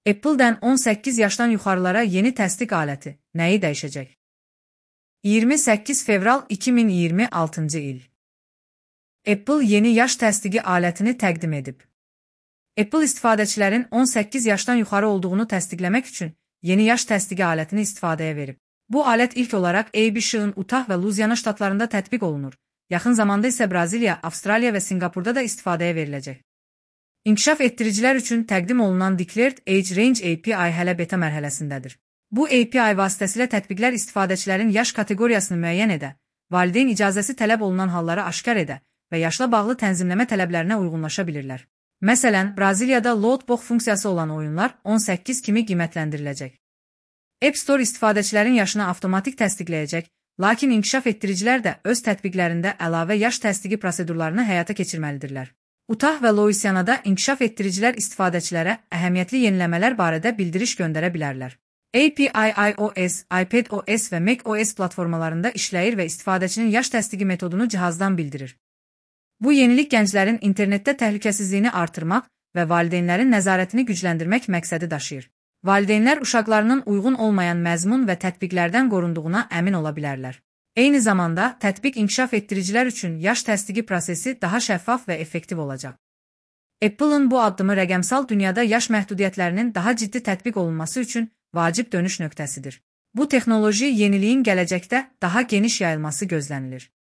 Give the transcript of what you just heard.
Apple'dən 18 yaşdan yuxarılara yeni təsdiq aləti nəyi dəyişəcək? 28 fevral 2026-cı il. Apple yeni yaş təsdiqi alətini təqdim edib. Apple istifadəçilərin 18 yaşdan yuxarı olduğunu təsdiqləmək üçün yeni yaş təsdiqi alətini istifadəyə verib. Bu alət ilk olaraq ABC-ın Utah və Luziana ştatlarında tətbiq olunur. Yaxın zamanda isə Braziliya, Avstraliya və Singapurda da istifadəyə veriləcək. İnkişaf etdiricilər üçün təqdim olunan Declared Age Range API hələ beta mərhələsindədir. Bu API vasitəsilə tətbiqlər istifadəçilərin yaş kateqoriyasını müəyyən edə, valideyn icazəsi tələb olunan halları aşkar edə və yaşla bağlı tənzimləmə tələblərinə uyğunlaşa bilirlər. Məsələn, Braziliyada load-box funksiyası olan oyunlar 18 kimi qiymətləndiriləcək. App Store istifadəçilərin yaşını avtomatik təsdiqləyəcək, lakin inkişaf etdiricilər də öz tətbiqlərində əlavə yaş təsdiqi prosedurlarını həyata keçirməlidirlər. Utah və Louisianada inkişaf etdiricilər istifadəçilərə əhəmiyyətli yeniləmələr barədə bildiriş göndərə bilərlər. API iOS, iPadOS və macOS platformalarında işləyir və istifadəçinin yaş təsdiqi metodunu cihazdan bildirir. Bu yenilik gənclərin internetdə təhlükəsizliyini artırmaq və valideynlərin nəzarətini gücləndirmək məqsədi daşıyır. Valideynlər uşaqlarının uyğun olmayan məzmun və tətbiqlərdən qorunduğuna əmin ola bilərlər. Eyni zamanda, tətbiq inkişaf etdiricilər üçün yaş təsdiqi prosesi daha şəffaf və effektiv olacaq. Apple'ın bu addımı rəqəmsal dünyada yaş məhdudiyyətlərinin daha ciddi tətbiq olunması üçün vacib dönüş nöqtəsidir. Bu texnoloji yeniliyin gələcəkdə daha geniş yayılması gözlənilir.